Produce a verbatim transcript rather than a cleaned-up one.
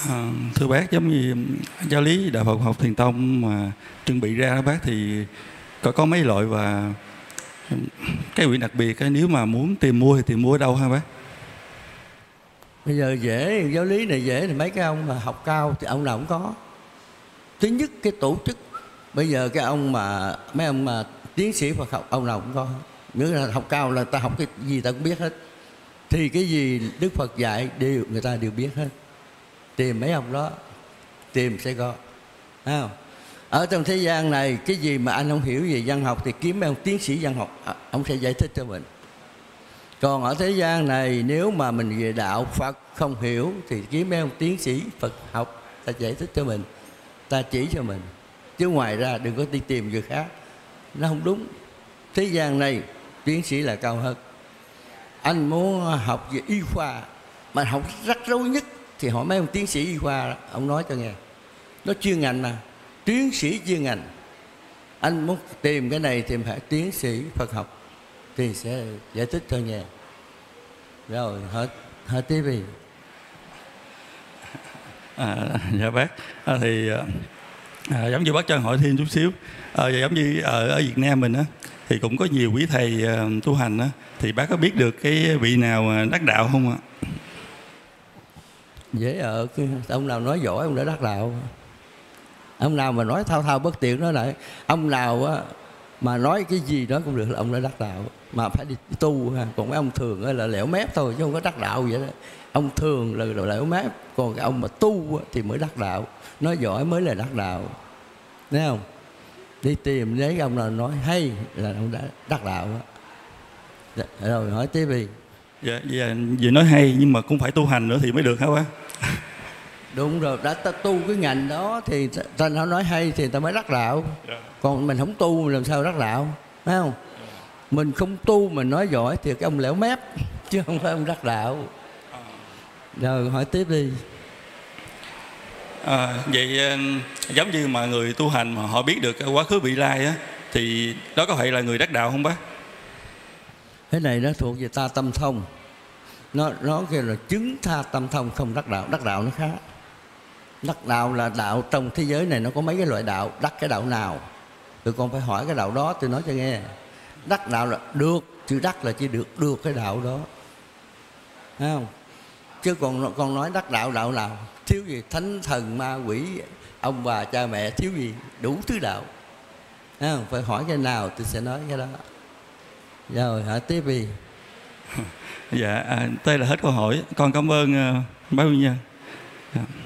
À, thưa bác, giống như giáo lý Đạo Phật học Thiền Tông mà trưng bị ra đó bác, thì có có mấy loại và cái quyển đặc biệt cái nếu mà muốn tìm mua thì tìm mua ở đâu hả bác? Bây giờ dễ, giáo lý này dễ thì mấy cái ông mà học cao thì ông nào cũng có. Thứ nhất cái tổ chức, bây giờ cái ông mà mấy ông mà tiến sĩ Phật học ông nào cũng có. Nghĩa là học cao là ta học cái gì ta cũng biết hết. Thì cái gì Đức Phật dạy đều người ta đều biết hết. Tìm mấy ông đó, tìm sẽ có. Thấy không? Ở trong thế gian này, cái gì mà anh không hiểu về văn học thì kiếm mấy ông tiến sĩ văn học, ông sẽ giải thích cho mình. Còn ở thế gian này, nếu mà mình về đạo Phật không hiểu thì kiếm mấy ông tiến sĩ Phật học, ta giải thích cho mình, ta chỉ cho mình. Chứ ngoài ra đừng có đi tìm người khác, nó không đúng. Thế gian này tiến sĩ là cao hơn. Anh muốn học về y khoa mà học rắc rối nhất thì hỏi mấy ông tiến sĩ y khoa đó, ông nói cho nghe. Nó chuyên ngành mà, tiến sĩ chuyên ngành. Anh muốn tìm cái này thì phải tiến sĩ Phật học thì sẽ giải thích cho nghe. Rồi hết hết tiếp đi. À, dạ bác, à, thì à, giống như bác cho hỏi thêm chút xíu, à, giống như ở, ở Việt Nam mình á thì cũng có nhiều quý thầy uh, tu hành á, thì bác có biết được cái vị nào đắc đạo không ạ? Dễ ở cái ông nào nói giỏi ông đã đắc đạo. Ông nào mà nói thao thao bất tuyệt nói lại, ông nào á mà nói cái gì đó cũng được là ông đã đắc đạo. Mà phải đi tu ha. Còn mấy ông thường là lẻo mép thôi chứ không có đắc đạo vậy đó. Ông thường là lẻo mép, còn cái ông mà tu thì mới đắc đạo. Nói giỏi mới là đắc đạo. Thấy không? Đi tìm lấy ông nào nói hay là ông đã đắc đạo đó. Dạ, rồi hỏi tiếp đi. Dạ, dạ, vậy nói hay nhưng mà cũng phải tu hành nữa thì mới được hả bác? Đúng rồi, đã ta tu cái ngành đó thì ta nói hay thì ta mới đắc đạo. Yeah. Còn mình không tu mình làm sao đắc đạo, phải không? Yeah. Mình không tu mình nói giỏi thì cái ông lẻo mép chứ không phải ông đắc đạo. À. Rồi hỏi tiếp đi. À, vậy giống như mà người tu hành mà họ biết được quá khứ vị lai á, thì đó có phải là người đắc đạo không bác? Cái này nó thuộc về ta tâm thông. Nó nó kêu là chứng tha tâm thông, không đắc đạo. Đắc đạo nó khác. Đắc đạo là đạo trong thế giới này nó có mấy cái loại đạo. Đắc cái đạo nào? Tụi con phải hỏi cái đạo đó tôi nói cho nghe. Đắc đạo là được, chữ đắc là chỉ được được cái đạo đó. Thấy không? Chứ còn con nói đắc đạo đạo nào? Thiếu gì? Thánh thần ma quỷ, ông bà cha mẹ, thiếu gì? Đủ thứ đạo. Thấy không? Phải hỏi cái nào tôi sẽ nói cái đó. Rồi hỏi tiếp đi. Dạ, à, đây là hết câu hỏi. Con cảm ơn uh, bác Nguyên Nhân. Dạ.